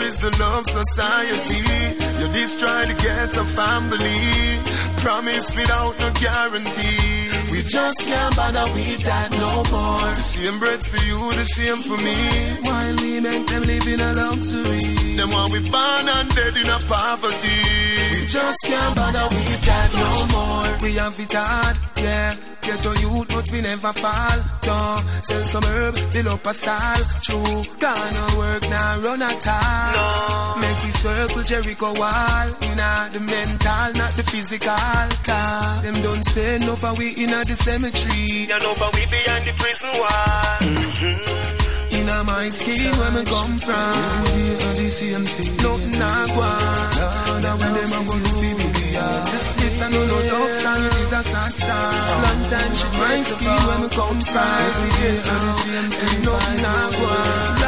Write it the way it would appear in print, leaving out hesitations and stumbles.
is the love society. You destroy the ghetto family. Promise without no guarantee. We just can't bother with that no more. The same bread for you, the same for me. While we make them live in a luxury. Them while we born and dead in a poverty. We just can't bother with that no more. We have it hard, yeah. Get a youth, but we never fall. Don't sell some herb, build up a stall. True, gonna work now, run at all. No. Make we circle Jericho wall. Nah, the mental, not the physical. Cause them don't say no for we in the cemetery. You know for we behind the prison wall. In my skin where me come from. We are the same thing. Nothing I want. Now when them a go to be me. This I know no love song, it is a sad song. Long time she my skin where me come from. We are the same thing. Nothing I want.